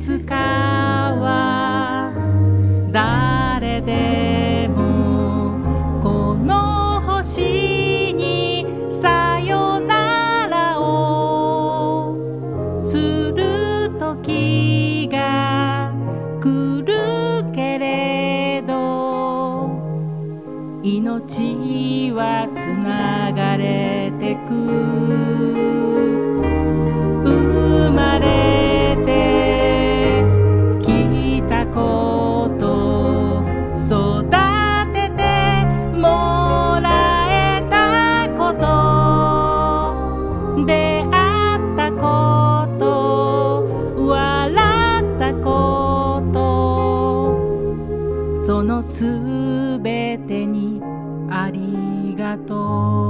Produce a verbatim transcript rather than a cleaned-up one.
つかは誰でもこの星にさよならをする時が来るけれど、命はつながれてく。生まれてきたこと育ててもらえたこと出会ったこと笑ったことそのすべてにありがとう。